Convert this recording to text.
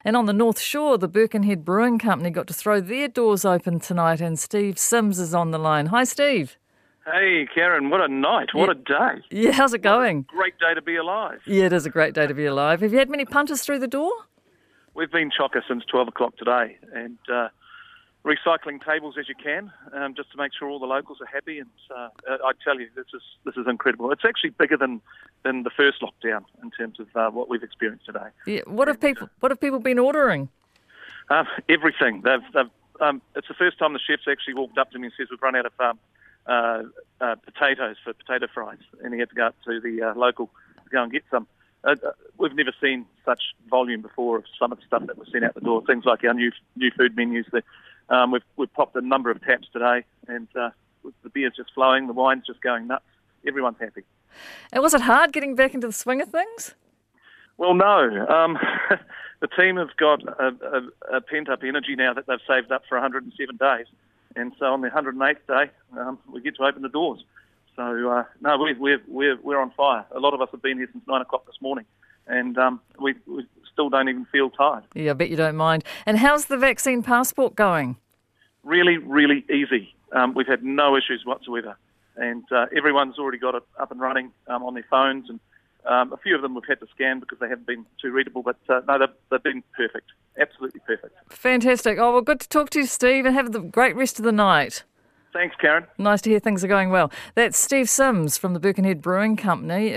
And on the North Shore, the Birkenhead Brewing Company got to throw their doors open tonight, and Steve Sims is on the line. Hi, Steve. Hey, Karen, what a night, what a day. Yeah, how's it going? Great day to be alive. Yeah, it is a great day to be alive. Have you had many punters through the door? We've been chocker since 12 o'clock today, and recycling tables as you can, just to make sure all the locals are happy. And I tell you, this is incredible. It's actually bigger than the first lockdown in terms of what we've experienced today. Yeah. What have people been ordering? Everything. It's the first time the chef's actually walked up to me and says we've run out of potatoes for potato fries, and he had to go up to the local to go and get some. We've never seen such volume before of some of the stuff that was sent out the door. Things like our new food menus. We've popped a number of taps today, and the beer's just flowing, the wine's just going nuts. Everyone's happy. And was it hard getting back into the swing of things? Well, no. The team have got a pent-up energy now that they've saved up for 107 days. And so on the 108th day, we get to open the doors. So, no, we're on fire. A lot of us have been here since 9 o'clock this morning, and we still don't even feel tired. Yeah, I bet you don't mind. And how's the vaccine passport going? Really, really easy. We've had no issues whatsoever. And everyone's already got it up and running on their phones. And a few of them we've had to scan because they haven't been too readable. But no, they've been perfect. Absolutely perfect. Fantastic. Oh, well, good to talk to you, Steve, and have a great rest of the night. Thanks, Karen. Nice to hear things are going well. That's Steve Sims from the Birkenhead Brewing Company.